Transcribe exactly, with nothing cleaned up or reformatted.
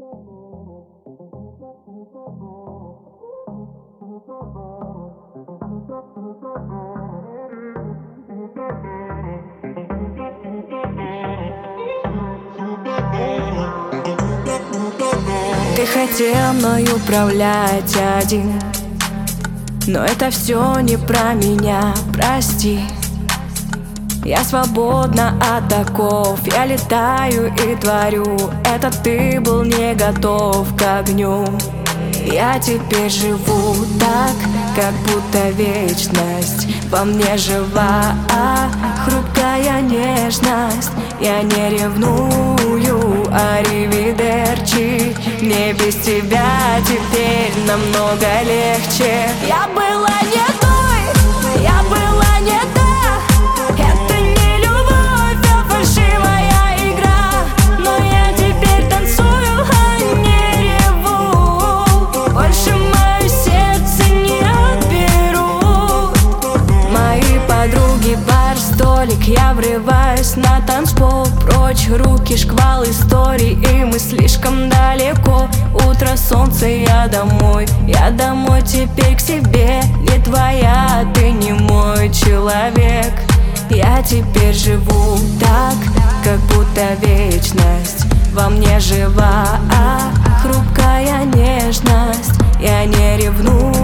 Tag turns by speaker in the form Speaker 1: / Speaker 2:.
Speaker 1: Ты хотел мной управлять один, но это все не про меня, прости. Я свободна от оков, я летаю и творю. Это ты был не готов к огню. Я теперь живу так, как будто вечность во мне жива, а хрупкая нежность. Я не ревную, аривидерчи. Мне без тебя теперь намного легче. Я была не той, я была не та. Это не любовь, а фальшивая игра. Но я теперь танцую, а не реву. Больше мое сердце не отберут мои подруги, бар, столик. Я врываюсь на танцпол. Прочь руки, шквал историй, и мы слишком далеко. Утро, солнце, я домой. Я домой теперь к себе. Не твоя, ты не мой человек. Я теперь живу так, как будто вечность во мне жива, а хрупкая нежность. Я не ревную,